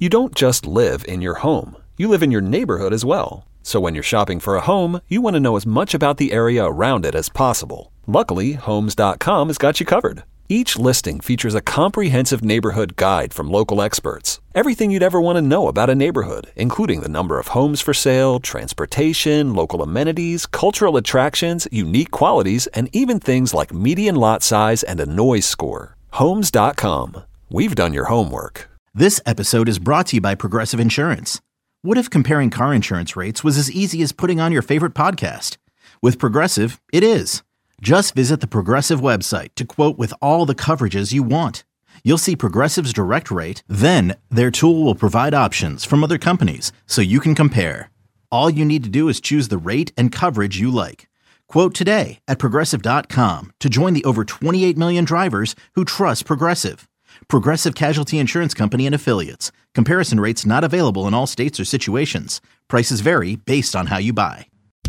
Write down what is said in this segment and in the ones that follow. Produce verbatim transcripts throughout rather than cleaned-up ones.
You don't just live in your home. You live in your neighborhood as well. So when you're shopping for a home, you want to know as much about the area around it as possible. Luckily, Homes dot com has got you covered. Each listing features a comprehensive neighborhood guide from local experts. Everything you'd ever want to know about a neighborhood, including the number of homes for sale, transportation, local amenities, cultural attractions, unique qualities, and even things like median lot size and a noise score. Homes dot com. We've done your homework. This episode is brought to you by Progressive Insurance. What if comparing car insurance rates was as easy as putting on your favorite podcast? With Progressive, it is. Just visit the Progressive website to quote with all the coverages you want. You'll see Progressive's direct rate, then their tool will provide options from other companies so you can compare. All you need to do is choose the rate and coverage you like. Quote today at Progressive dot com to join the over twenty-eight million drivers who trust Progressive. Progressive Casualty Insurance Company and Affiliates. Comparison rates not available in all states or situations. Prices vary based on how you buy.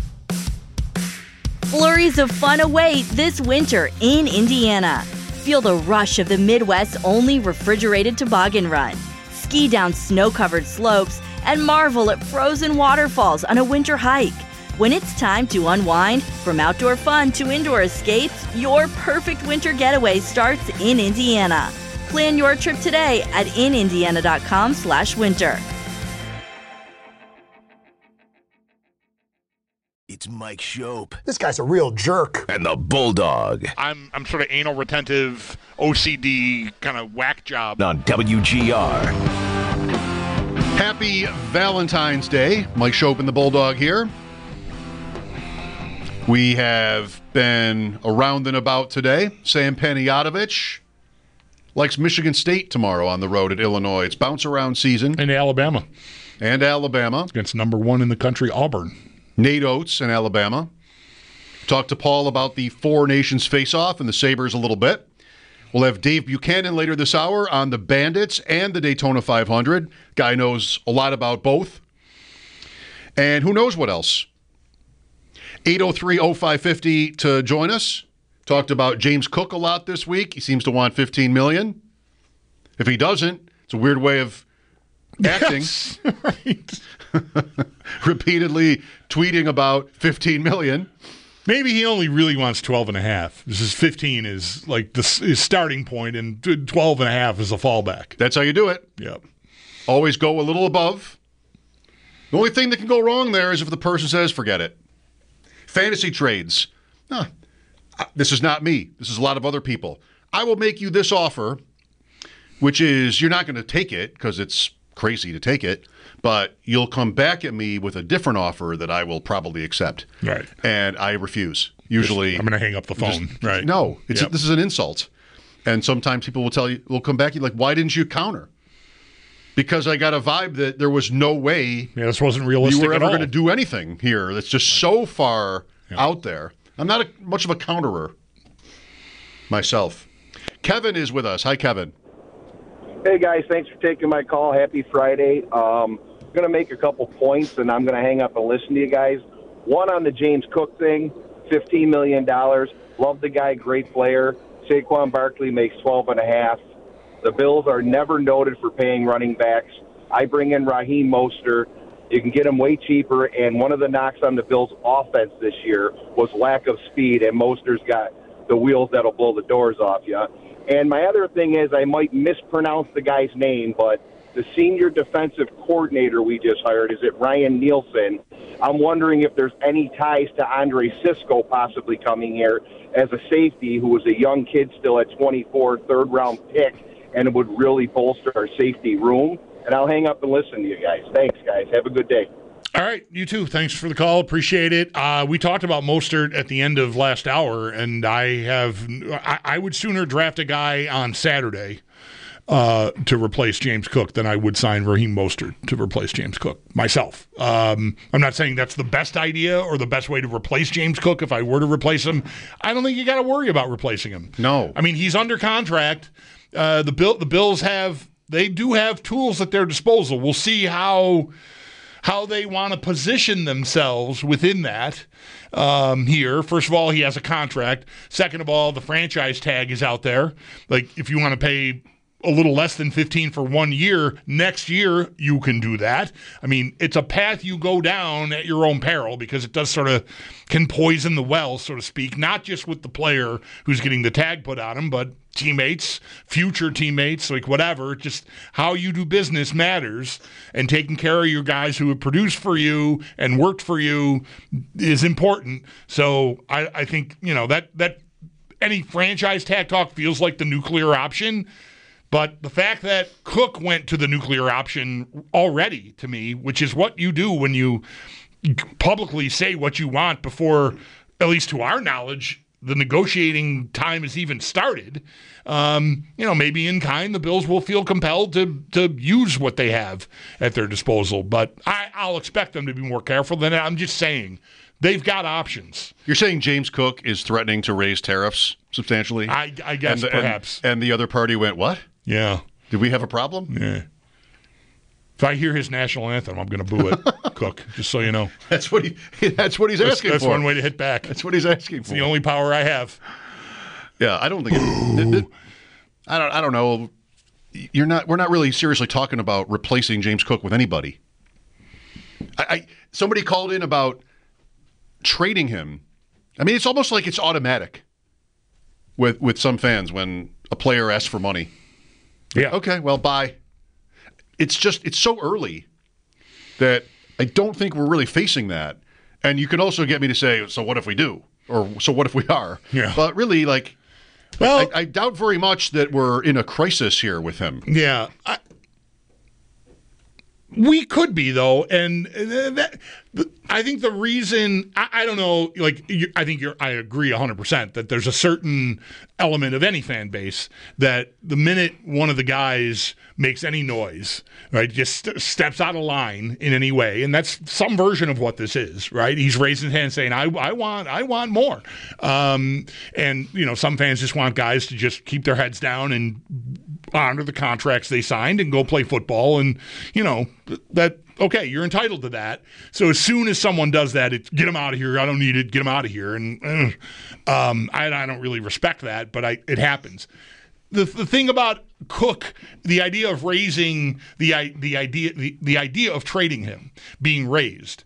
Flurries of fun await this winter in Indiana. Feel the rush of the Midwest's only refrigerated toboggan run. Ski down snow-covered slopes and marvel at frozen waterfalls on a winter hike. When it's time to unwind, from outdoor fun to indoor escapes, your perfect winter getaway starts in Indiana. Plan your trip today at in indiana dot com slash winter. It's Mike Shope. This guy's a real jerk. And the Bulldog. I'm I'm sort of anal retentive, O C D kind of whack job. On W G R. Happy Valentine's Day. Mike Shope and the Bulldog here. We have been around and about today. Sam Panayotovich likes Michigan State tomorrow on the road at Illinois. It's bounce around season. And Alabama. And Alabama. Against number one in the country, Auburn. Nate Oates in Alabama. Talked to Paul about the Four Nations face-off and the Sabres a little bit. We'll have Dave Buchanan later this hour on the Bandits and the Daytona five hundred. Guy knows a lot about both. And who knows what else. eight oh three oh five fifty to join us. Talked about James Cook a lot this week. He seems to want fifteen million dollars. If he doesn't, it's a weird way of acting. Yes, right. Repeatedly tweeting about fifteen million dollars. Maybe he only really wants twelve and a half. This is fifteen is like the his starting point, and twelve and a half is a fallback. That's how you do it. Yep. Always go a little above. The only thing that can go wrong there is if the person says, forget it. Fantasy trades. Huh. This is not me. This is a lot of other people. I will make you this offer, which is you're not going to take it because it's crazy to take it, but you'll come back at me with a different offer that I will probably accept. Right. And I refuse. Usually. Just, I'm going to hang up the phone. Just, right. No. It's yep. a, this is an insult. And sometimes people will tell you, will come back to you like, why didn't you counter? Because I got a vibe that there was no way yeah, this wasn't realistic you were ever at all. going to do anything here. That's just right. so far yep. out there. I'm not a, much of a counterer myself. Kevin is with us. Hi, Kevin. Hey, guys. Thanks for taking my call. Happy Friday. Um, I'm going to make a couple points, and I'm going to hang up and listen to you guys. One on the James Cook thing, fifteen million dollars. Love the guy, great player. Saquon Barkley makes twelve and a half. The Bills are never noted for paying running backs. I bring in Raheem Mostert. You can get him way cheaper, and one of the knocks on the Bills' offense this year was lack of speed, and Mostert's got the wheels that'll blow the doors off you. And my other thing is I might mispronounce the guy's name, but the senior defensive coordinator we just hired, is it Ryan Nielsen? I'm wondering if there's any ties to Andre Cisco possibly coming here as a safety who was a young kid still at twenty-four, third-round pick, and it would really bolster our safety room. And I'll hang up and listen to you guys. Thanks, guys. Have a good day. All right, you too. Thanks for the call. Appreciate it. Uh, we talked about Mostert at the end of last hour, and I have I, I would sooner draft a guy on Saturday uh, to replace James Cook than I would sign Raheem Mostert to replace James Cook myself. Um, I'm not saying that's the best idea or the best way to replace James Cook if I were to replace him. I don't think you got to worry about replacing him. No. I mean, he's under contract. Uh, the Bill, the Bills have they do have tools at their disposal. We'll see how how they want to position themselves within that um, here. First of all, he has a contract. Second of all, the franchise tag is out there. Like, if you want to pay a little less than fifteen for one year. Next year, you can do that. I mean, it's a path you go down at your own peril because it does sort of can poison the well, so to speak, not just with the player who's getting the tag put on him, but teammates, future teammates, like whatever. Just how you do business matters, and taking care of your guys who have produced for you and worked for you is important. So I, I think, you know, that that any franchise tag talk feels like the nuclear option. But the fact that Cook went to the nuclear option already, to me, which is what you do when you publicly say what you want before, at least to our knowledge, the negotiating time has even started, um, you know, maybe in kind, the Bills will feel compelled to to use what they have at their disposal. But I, I'll expect them to be more careful than that. I'm just saying they've got options. You're saying James Cook is threatening to raise tariffs substantially? I, I guess and the, perhaps. And, and the other party went, what? Yeah. Did we have a problem? Yeah. If I hear his national anthem, I'm going to boo it, Cook, just so you know. That's what he. That's what he's that's, asking that's for. That's one way to hit back. That's what he's asking it's for. the only power I have. Yeah, I don't think it, it, it, I don't I don't know. You're not we're not really seriously talking about replacing James Cook with anybody. I, I somebody called in about trading him. I mean, it's almost like it's automatic with with some fans when a player asks for money. Yeah. Okay, well, bye. It's just, it's so early that I don't think we're really facing that. And you can also get me to say, so what if we do? Or so what if we are? Yeah. But really, like, well, I, I doubt very much that we're in a crisis here with him. Yeah. I, we could be, though. And that, I think the reason, I, I don't know, like, you, I think you're, I agree one hundred percent that there's a certain element of any fan base that the minute one of the guys makes any noise, right, just st- steps out of line in any way, and that's some version of what this is, right? He's raising his hand saying, I, I want I want more. Um, and, you know, some fans just want guys to just keep their heads down and honor the contracts they signed and go play football. And, you know, that, okay, you're entitled to that. So as soon as someone does that, it's get him out of here. I don't need it. Get him out of here. And uh, um, I, I don't really respect that, but I, it happens. The the thing about Cook, the idea of raising the the idea the, the idea of trading him being raised.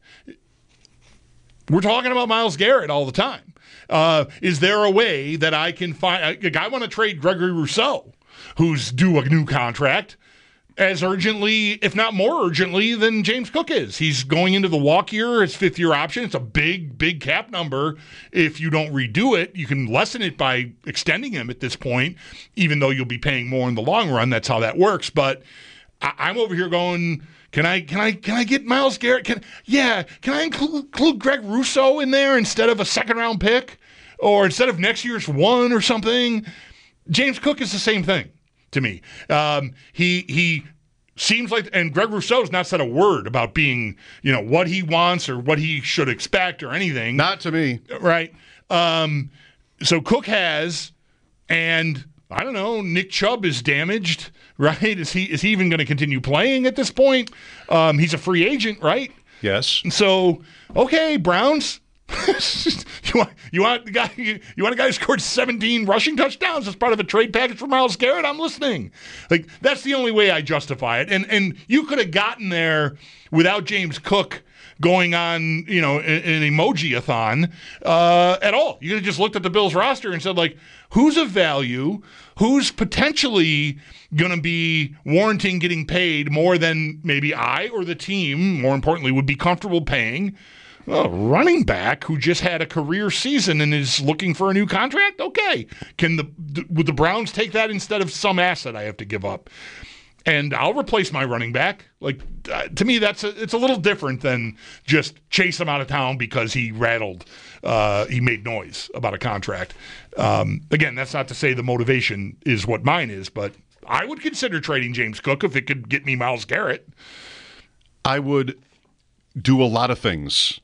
We're talking about Myles Garrett all the time. Uh, is there a way that I can find? Like, I want to trade Gregory Rousseau, who's due a new contract, as urgently, if not more urgently, than James Cook is. He's going into the walk year, his fifth year option. It's a big, big cap number. If you don't redo it, you can lessen it by extending him at this point, even though you'll be paying more in the long run. That's how that works. But I- I'm over here going, can I can I can I get Myles Garrett? Can yeah, can I include, include Greg Rousseau in there instead of a second round pick? Or instead of next year's one or something? James Cook is the same thing to me. Um, he he seems like, and Greg Rousseau's not said a word about being, you know, what he wants or what he should expect or anything. Not to me. Right. Um, so Cook has, and I don't know, Nick Chubb is damaged, right? Is he is he even going to continue playing at this point? Um, he's a free agent, right? Yes. So, okay, Browns. you want you want the guy you, you want a guy who scored seventeen rushing touchdowns as part of a trade package for Myles Garrett? I'm listening. Like, that's the only way I justify it. And and you could have gotten there without James Cook going on, you know, an, an emoji-a-thon uh, at all. You could have just looked at the Bills roster and said, like, who's of value, who's potentially going to be warranting getting paid more than maybe I or the team, more importantly, would be comfortable paying. A running back who just had a career season and is looking for a new contract? Okay. Can the would the Browns take that instead of some asset I have to give up? And I'll replace my running back. Like, uh, to me, that's a, it's a little different than just chase him out of town because he rattled, uh, he made noise about a contract. Um, again, that's not to say the motivation is what mine is, but I would consider trading James Cook if it could get me Myles Garrett. I would do a lot of things.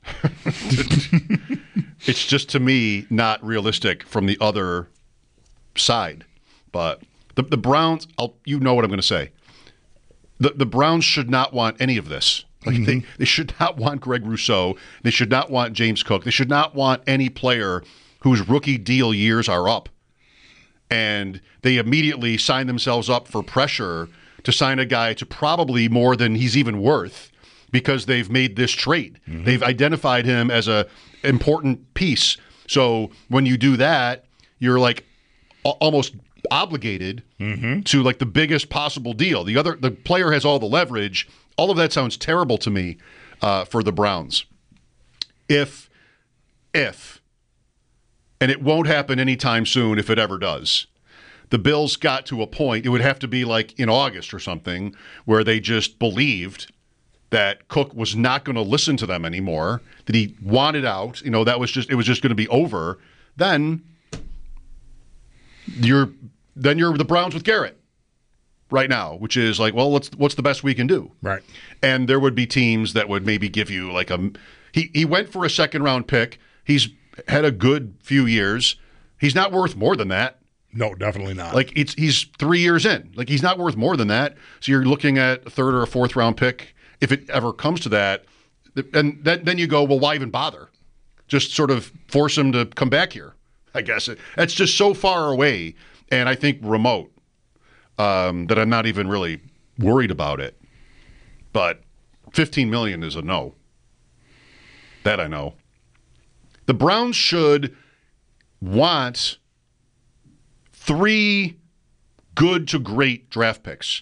It's just, to me, not realistic from the other side. But the the Browns, I'll, you know what I'm going to say. The the Browns should not want any of this. Like, mm-hmm. they, they should not want Greg Rousseau. They should not want James Cook. They should not want any player whose rookie deal years are up. And they immediately sign themselves up for pressure to sign a guy to probably more than he's even worth because they've made this trade. Mm-hmm. They've identified him as a important piece. So when you do that, you're like a- almost obligated mm-hmm. to like the biggest possible deal. The other, the player has all the leverage. All of that sounds terrible to me uh, for the Browns. If, if, and it won't happen anytime soon if it ever does, the Bills got to a point, it would have to be like in August or something, where they just believed that Cook was not going to listen to them anymore, that he wanted out, you know, that was just, it was just going to be over. Then you're, then you're the Browns with Garrett right now, which is like, well, what's, what's the best we can do? Right. And there would be teams that would maybe give you like a, he, he went for a second round pick. He's had a good few years. He's not worth more than that. No, definitely not. Like it's he's three years in. Like he's not worth more than that. So you're looking at a third or a fourth round pick if it ever comes to that. And then then you go, well, why even bother? Just sort of force him to come back here. I guess it, that's just so far away, and I think remote um, that I'm not even really worried about it. But fifteen million is a no. That I know. The Browns should want three good to great draft picks.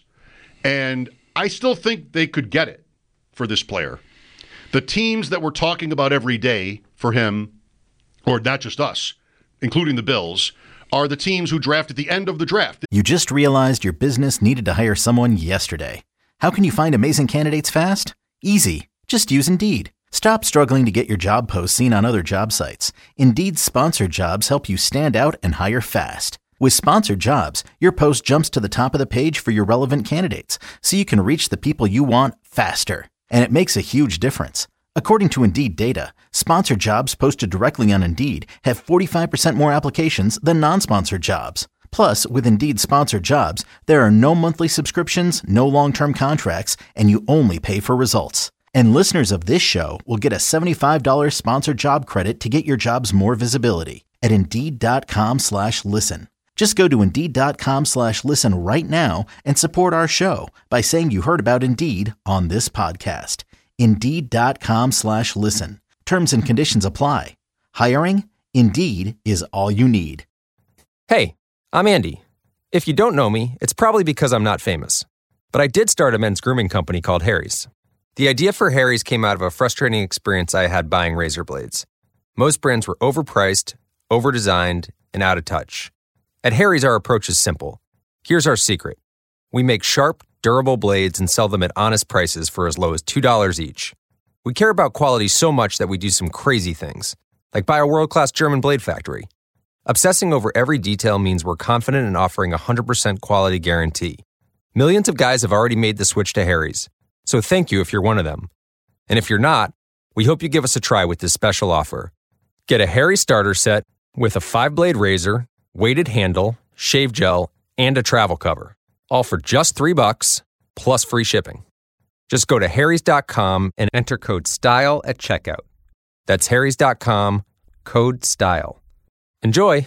And I still think they could get it for this player. The teams that we're talking about every day for him, or not just us, including the Bills, are the teams who draft at the end of the draft. You just realized your business needed to hire someone yesterday. How can you find amazing candidates fast? Easy. Just use Indeed. Stop struggling to get your job posts seen on other job sites. Indeed's sponsored jobs help you stand out and hire fast. With sponsored jobs, your post jumps to the top of the page for your relevant candidates, so you can reach the people you want faster. And it makes a huge difference. According to Indeed data, sponsored jobs posted directly on Indeed have forty-five percent more applications than non-sponsored jobs. Plus, with Indeed sponsored jobs, there are no monthly subscriptions, no long-term contracts, and you only pay for results. And listeners of this show will get a seventy-five dollars sponsored job credit to get your jobs more visibility at Indeed.com slash listen. Just go to Indeed.com slash listen right now and support our show by saying you heard about Indeed on this podcast. Indeed.com slash listen. Terms and conditions apply. Hiring? Indeed is all you need. Hey, I'm Andy. If you don't know me, it's probably because I'm not famous. But I did start a men's grooming company called Harry's. The idea for Harry's came out of a frustrating experience I had buying razor blades. Most brands were overpriced, overdesigned, and out of touch. At Harry's, our approach is simple. Here's our secret. We make sharp, durable blades and sell them at honest prices for as low as two dollars each. We care about quality so much that we do some crazy things, like buy a world-class German blade factory. Obsessing over every detail means we're confident in offering a one hundred percent quality guarantee. Millions of guys have already made the switch to Harry's, so thank you if you're one of them. And if you're not, we hope you give us a try with this special offer. Get a Harry's starter set with a five-blade razor, weighted handle, shave gel, and a travel cover. All for just three bucks, plus free shipping. Just go to harrys dot com and enter code STYLE at checkout. That's harrys dot com, code STYLE. Enjoy!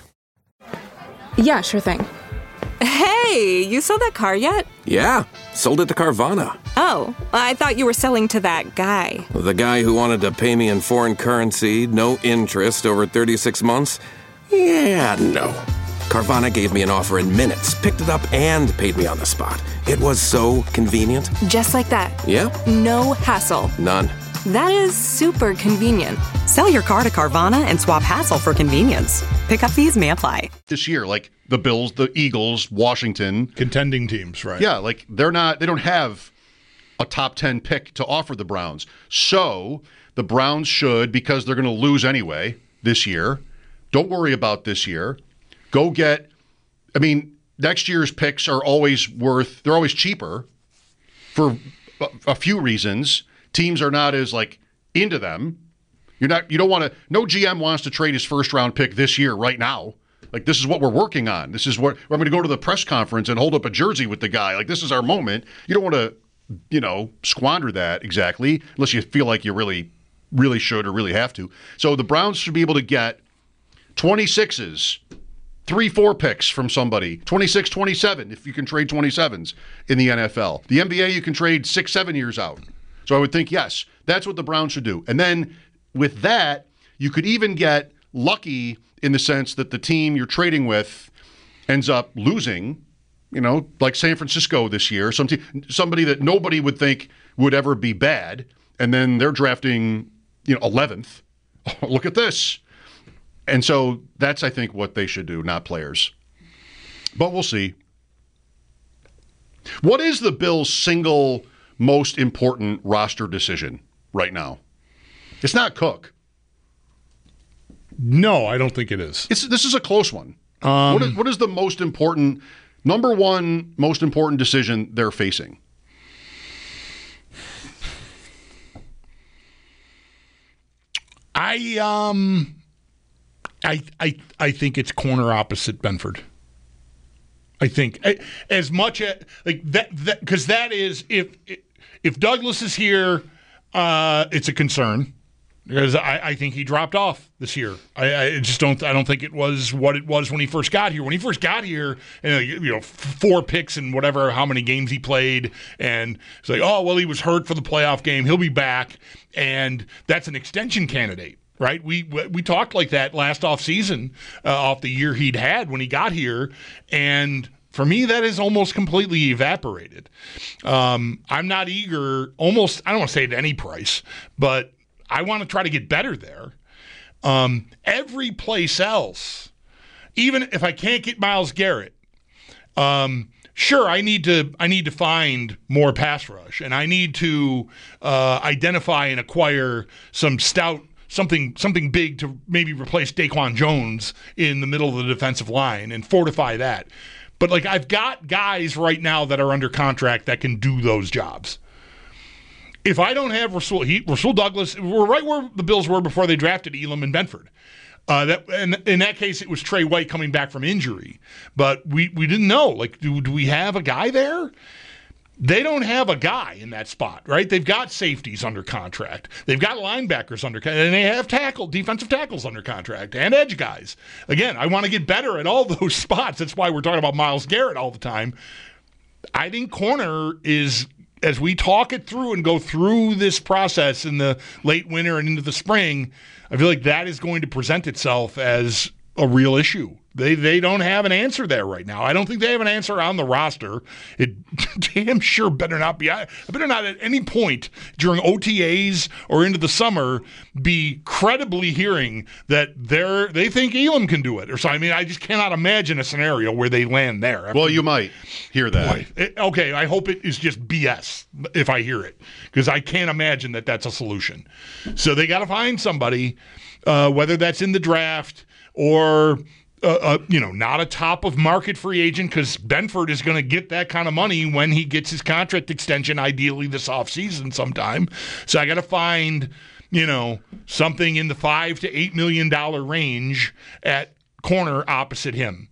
Yeah, sure thing. Hey, you sold that car yet? Yeah, sold it to Carvana. Oh, I thought you were selling to that guy. The guy who wanted to pay me in foreign currency, no interest, over thirty-six months? Yeah, no. Carvana gave me an offer in minutes, picked it up, and paid me on the spot. It was so convenient. Just like that? Yep. No hassle. None. That is super convenient. Sell your car to Carvana and swap hassle for convenience. Pickup fees may apply. This year, like the Bills, the Eagles, Washington. Contending teams, right? Yeah, like they're not, they don't have a top ten pick to offer the Browns. So the Browns should, because they're going to lose anyway this year, don't worry about this year. Go get, I mean, next year's picks are always worth, they're always cheaper for a, a few reasons. Teams are not as like into them. You're not, you don't want to, no G M wants to trade his first round pick this year right now. Like, this is what we're working on. This is what, I'm going to go to the press conference and hold up a jersey with the guy. Like, this is our moment. You don't want to, you know, squander that exactly, unless you feel like you really, really should or really have to. So the Browns should be able to get twenty-sixes three, four picks from somebody, twenty-six, twenty-seven, if you can trade twenty-sevens in the N F L. The N B A, you can trade six, seven years out. So I would think, yes, that's what the Browns should do. And then with that, you could even get lucky in the sense that the team you're trading with ends up losing, you know, like San Francisco this year, some te- somebody that nobody would think would ever be bad, and then they're drafting, you know, eleventh. Oh, look at this. And so that's, I think, what they should do, not players. But we'll see. What is the Bills' single most important roster decision right now? It's not Cook. No, I don't think it is. It's, this is a close one. Um, what, is, what is the most important, number one most important decision they're facing? I um, I I I think it's corner opposite Benford. I think as much as like that that because that is if if Douglas is here, uh, it's a concern. Because I, I think he dropped off this year. I, I just don't. I don't think it was what it was when he first got here. When he first got here, you know, four picks and whatever, how many games he played, and it's like, oh well, he was hurt for the playoff game. He'll be back, and that's an extension candidate, right? We we talked like that last offseason, uh, off the year he'd had when he got here, and for me, that is almost completely evaporated. Um, I'm not eager. Almost, I don't want to say at any price, but I want to try to get better there. Um, every place else, even if I can't get Myles Garrett, um, sure, I need to I need to find more pass rush, and I need to uh, identify and acquire some stout something something big to maybe replace Daquan Jones in the middle of the defensive line and fortify that. But like I've got guys right now that are under contract that can do those jobs. If I don't have Rasul, he, Rasul Douglas, we're right where the Bills were before they drafted Elam and Benford. Uh, that and in that case, it was Trey White coming back from injury, but we, we didn't know. Like, do do we have a guy there? They don't have a guy in that spot, right? They've got safeties under contract. They've got linebackers under contract, and they have tackle, defensive tackles under contract, and edge guys. Again, I want to get better at all those spots. That's why we're talking about Myles Garrett all the time. I think corner is, as we talk it through and go through this process in the late winter and into the spring, I feel like that is going to present itself as a real issue. They they don't have an answer there right now. I don't think they have an answer on the roster. It damn sure better not be. I better not at any point during O T As or into the summer be credibly hearing that they're they think Elam can do it or so. I mean, I just cannot imagine a scenario where they land there. Well, you might hear that. Boy, it, okay, I hope it is just B S if I hear it, because I can't imagine that that's a solution. So they got to find somebody, uh, whether that's in the draft or Uh, uh, you know, not a top of market free agent, because Benford is going to get that kind of money when he gets his contract extension, ideally this offseason sometime. So I got to find, you know, something in the five to eight million dollar range at corner opposite him,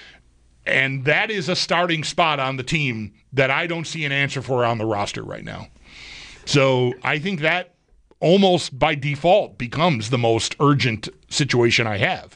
and that is a starting spot on the team that I don't see an answer for on the roster right now. So I think that almost by default becomes the most urgent situation I have.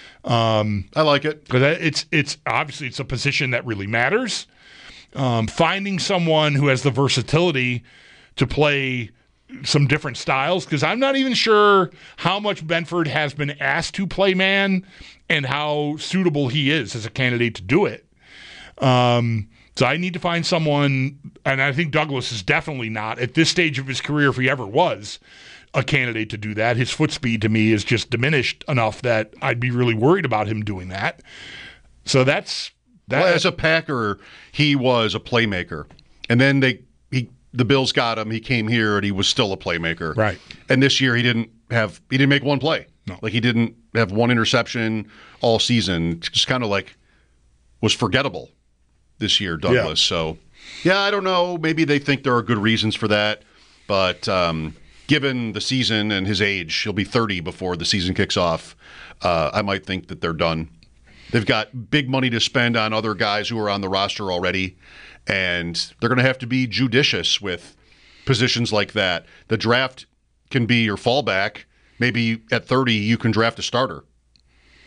Um, I like it because it's it's obviously it's a position that really matters. Um, finding someone who has the versatility to play some different styles, because I'm not even sure how much Benford has been asked to play man and how suitable he is as a candidate to do it. Um, so I need to find someone, and I think Douglas is definitely not at this stage of his career, if he ever was, a candidate to do that. His foot speed to me is just diminished enough that I'd be really worried about him doing that. So that's that. Well, as a Packer, he was a playmaker, and then they he the Bills got him. He came here and he was still a playmaker. Right. And this year he didn't have he didn't make one play. No. Like he didn't have one interception all season. Just kind of like was forgettable this year, Douglas. Yeah. So yeah, I don't know. Maybe they think there are good reasons for that, but. Um, Given the season and his age, he'll be thirty before the season kicks off. Uh, I might think that they're done. They've got big money to spend on other guys who are on the roster already, and they're going to have to be judicious with positions like that. The draft can be your fallback. Maybe at thirty, you can draft a starter.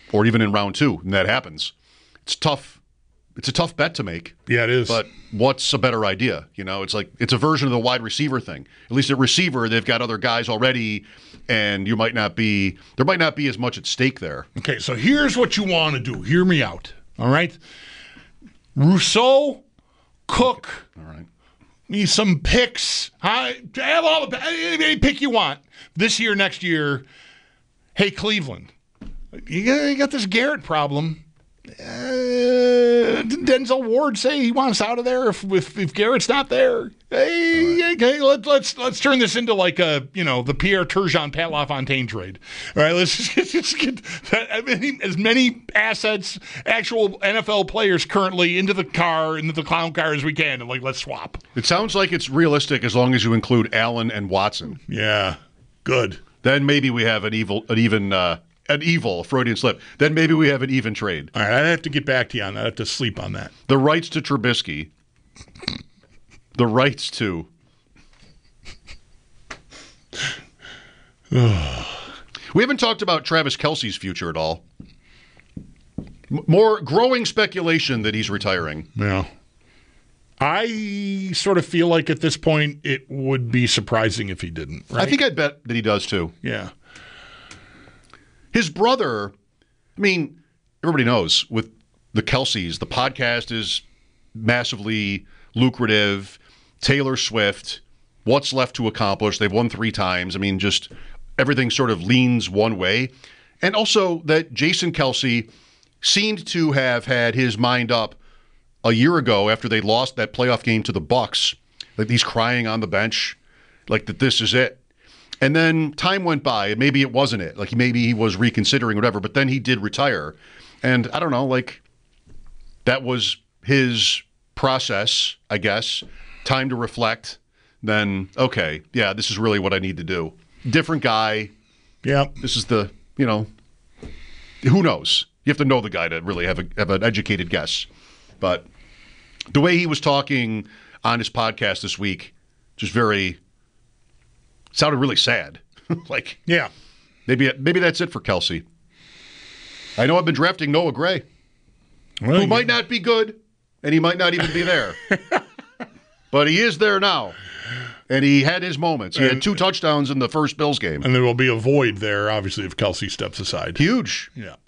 or even in round two, and that happens. It's tough. It's a tough bet to make. Yeah, it is. But what's a better idea? You know, it's like it's a version of the wide receiver thing. At least at receiver, they've got other guys already, and you might not be there might not be as much at stake there. Okay, so here's what you want to do. Hear me out. All right, Rousseau, Cook. All right. Need some picks. I have all the any pick you want this year, next year. Hey, Cleveland, you got, you got this Garrett problem. Uh, Denzel Ward say he wants out of there if if, if Garrett's not there. Hey, right. okay, let, let's let's turn this into like a you know the Pierre Turgeon Pat LaFontaine trade. All right, let's just, just get I mean, as many assets, actual N F L players currently into the car, into the clown car as we can, and like let's swap. It sounds like it's realistic as long as you include Allen and Watson. Yeah, good. Then maybe we have an evil, an even. Uh, An evil Freudian slip. Then maybe we have an even trade. All right, I have to get back to you on that. I have to sleep on that. The rights to Trubisky. The rights to. We haven't talked about Travis Kelce's future at all. M- more growing speculation that he's retiring. Yeah. I sort of feel like at this point it would be surprising if he didn't. Right? I think I'd bet that he does too. Yeah. His brother, I mean, everybody knows with the Kelce's, the podcast is massively lucrative. Taylor Swift, what's left to accomplish? They've won three times. I mean, just everything sort of leans one way. And also that Jason Kelce seemed to have had his mind up a year ago after they lost that playoff game to the Bucs. Like he's crying on the bench, like that this is it. And then time went by, and maybe it wasn't it. Like, maybe he was reconsidering whatever, but then he did retire. And I don't know, like, that was his process, I guess. Time to reflect. Then, okay, yeah, this is really what I need to do. Different guy. Yeah. This is the, you know, who knows? You have to know the guy to really have, a, have an educated guess. But the way he was talking on his podcast this week, just very... sounded really sad. Like, yeah, maybe maybe that's it for Kelce. I know I've been drafting Noah Gray, well, who might not be good, and he might not even be there. But he is there now, and he had his moments. He and, had two touchdowns in the first Bills game. And there will be a void there, obviously, if Kelce steps aside. Huge. Yeah.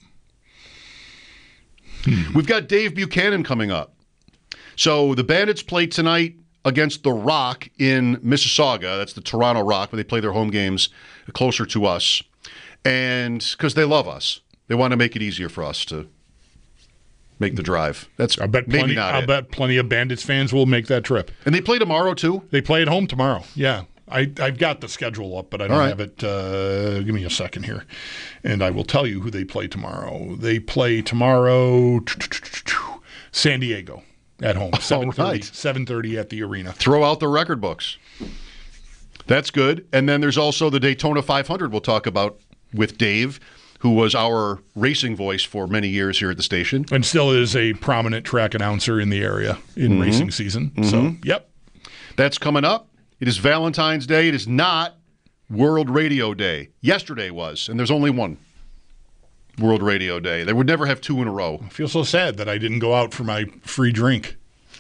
We've got Dave Buchanan coming up. So the Bandits play tonight against the Rock in Mississauga. That's the Toronto Rock, where they play their home games closer to us. And because they love us. They want to make it easier for us to make the drive. That's I bet maybe plenty, not I it. bet plenty of Bandits fans will make that trip. And they play tomorrow, too? They play at home tomorrow, yeah. I, I've got the schedule up, but I don't right. have it. Uh, give me a second here, and I will tell you who they play tomorrow. They play tomorrow, San Diego. At home, seven thirty right. seven thirty at the arena. Throw out the record books. That's good. And then there's also the Daytona five hundred we'll talk about with Dave, who was our racing voice for many years here at the station. And still is a prominent track announcer in the area in mm-hmm. racing season. Mm-hmm. So, yep. That's coming up. It is Valentine's Day. It is not World Radio Day. Yesterday was, and there's only one. World Radio Day. They would never have two in a row. I feel so sad that I didn't go out for my free drink.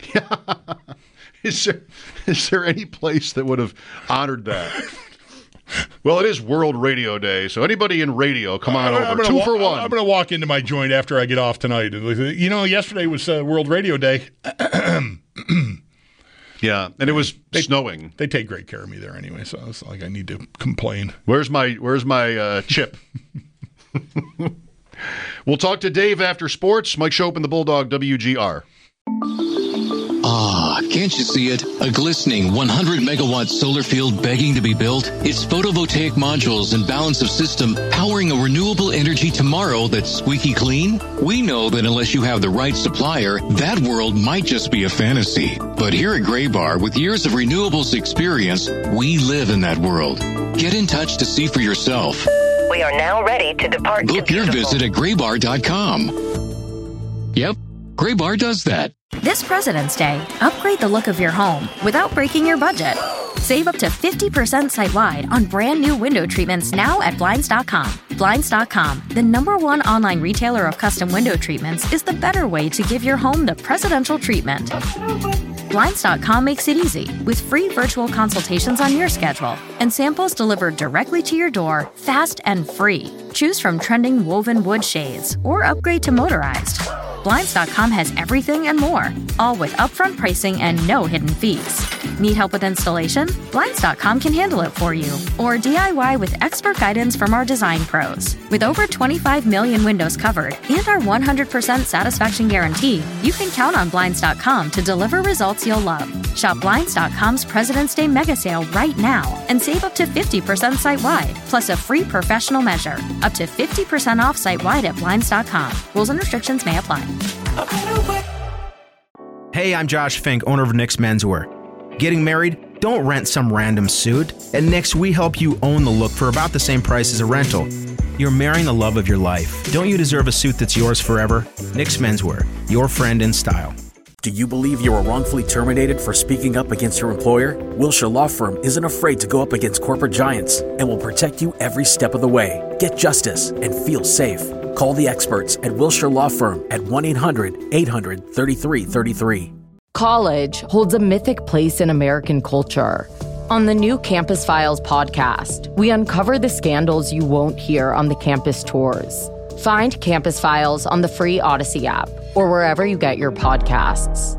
is there is there any place that would have honored that? Well, it is World Radio Day, so anybody in radio, come on I'm, over. I'm Two wa- for one. I'm going to walk into my joint after I get off tonight. You know, yesterday was uh, World Radio Day. Yeah, and it was they, snowing. They take great care of me there anyway, so it's not like I need to complain. Where's my Where's my uh, chip? We'll talk to Dave after sports. Mike Shope and the Bulldog, W G R. Ah, can't you see it? A glistening one hundred megawatt solar field begging to be built? Its photovoltaic modules and balance of system powering a renewable energy tomorrow that's squeaky clean? We know that unless you have the right supplier, that world might just be a fantasy. But here at Graybar, with years of renewables experience, we live in that world. Get in touch to see for yourself. We are now ready to depart. Book to your visit at graybar dot com. Yep, Graybar does that. This President's Day, upgrade the look of your home without breaking your budget. Save up to fifty percent site-wide on brand new window treatments now at Blinds dot com. Blinds dot com, the number one online retailer of custom window treatments, is the better way to give your home the presidential treatment. Blinds dot com makes it easy with free virtual consultations on your schedule and samples delivered directly to your door, fast and free. Choose from trending woven wood shades or upgrade to motorized. Blinds dot com has everything and more, all with upfront pricing and no hidden fees. Need help with installation? Blinds dot com can handle it for you. Or D I Y with expert guidance from our design pros. With over twenty-five million windows covered and our one hundred percent satisfaction guarantee, you can count on Blinds dot com to deliver results you'll love. Shop Blinds dot com's President's Day mega sale right now and save up to fifty percent site-wide, plus a free professional measure. Up to fifty percent off site-wide at Blinds dot com. Rules and restrictions may apply. Hey, I'm Josh Fink, owner of Nick's Menswear. Getting married? Don't rent some random suit. At Nick's, we help you own the look for about the same price as a rental. You're marrying the love of your life. Don't you deserve a suit that's yours forever? Nick's Menswear, your friend in style. Do you believe you were wrongfully terminated for speaking up against your employer? Wilshire Law Firm isn't afraid to go up against corporate giants and will protect you every step of the way. Get justice and feel safe. Call the experts at Wilshire Law Firm at one eight hundred eight hundred thirty-three thirty-three. College holds a mythic place in American culture. On the new Campus Files podcast, we uncover the scandals you won't hear on the campus tours. Find Campus Files on the free Odyssey app or wherever you get your podcasts.